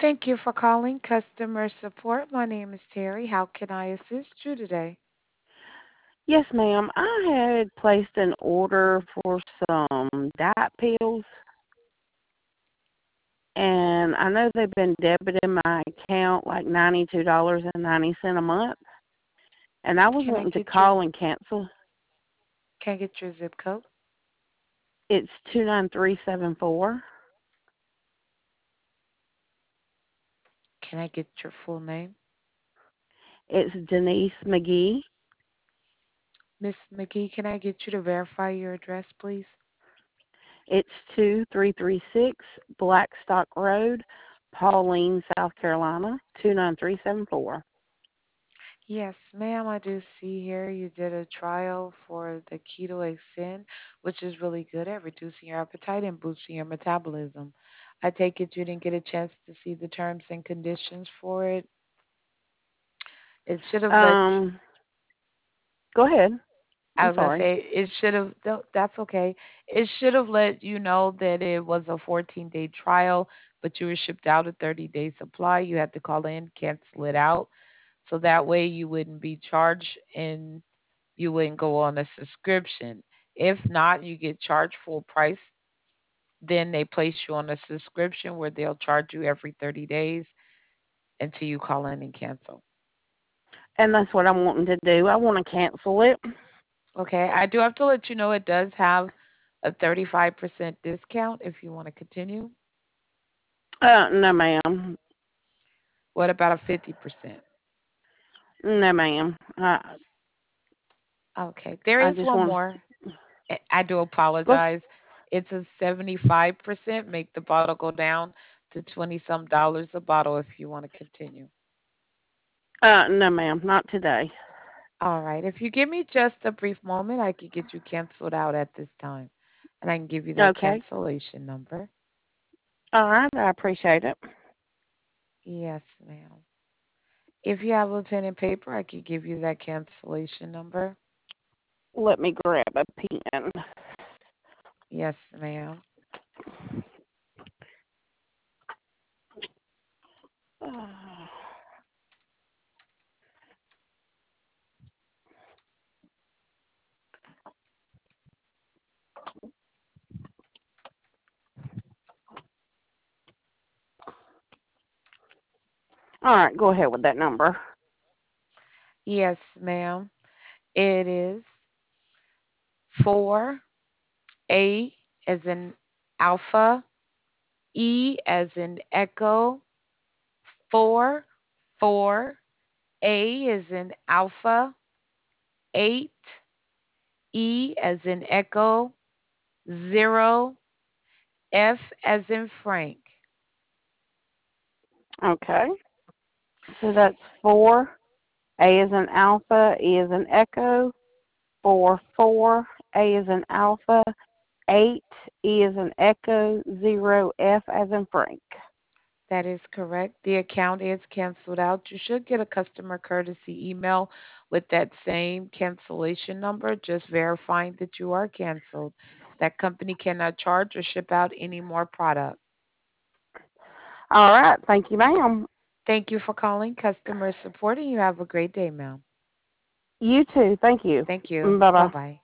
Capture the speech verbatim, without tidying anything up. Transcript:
Thank you for calling customer support. My name is Terry. How can I assist you today? Yes, ma'am. I had placed an order for some diet pills, and I know they've been debiting my account like ninety-two dollars and ninety cents a month, and I was Can I wanting to get your call and cancel. can I get your zip code? It's two nine three seven four. Can I get your full name? It's Denise McGee. Miss McGee, can I get you to verify your address, please? It's two three three six Blackstock Road, Pauline, South Carolina, two nine three seven four. Yes, ma'am, I do see here you did a trial for the Keto Ascend, which is really good at reducing your appetite and boosting your metabolism. I take it you didn't get a chance to see the terms and conditions for it. It should have let Um, go ahead. I I'm was gonna sorry. say it should have. No, that's okay. It should have let you know that it was a fourteen day trial, but you were shipped out a thirty day supply. You had to call in, cancel it out, so that way you wouldn't be charged and you wouldn't go on a subscription. If not, you get charged full price. Then they place you on a subscription where they'll charge you every thirty days until you call in and cancel. And that's what I'm wanting to do. I want to cancel it. Okay, I do have to let you know it does have a thirty-five percent discount if you want to continue. Uh, no, ma'am. What about a fifty percent? No, ma'am. I Okay, there I is just one want more. I I do go. apologize. It's a seventy-five percent. Make the bottle go down to twenty some dollars a bottle if you want to continue. Uh, no, ma'am. Not today. All right, if you give me just a brief moment, I could get you canceled out at this time. And I can give you that Okay. cancellation number. All right. I appreciate it. Yes, ma'am. If you have a pen and paper, I could give you that cancellation number. Let me grab a pen. Yes, ma'am. All right. Go ahead with that number. Yes, ma'am. It is four A as in alpha, E as in echo, four, four, A as in alpha, eight, E as in echo, zero, F as in Frank. Okay. So that's four. A is an alpha. E is an echo. Four four. A is an alpha. Eight. E is an echo. Zero. F as in Frank. That is correct. The account is canceled out. You should get a customer courtesy email with that same cancellation number, just verifying that you are canceled. That company cannot charge or ship out any more product. All right. Thank you, ma'am. Thank you for calling customer support and you have a great day, ma'am. You too. Thank you. Thank you. Bye Bye bye. bye.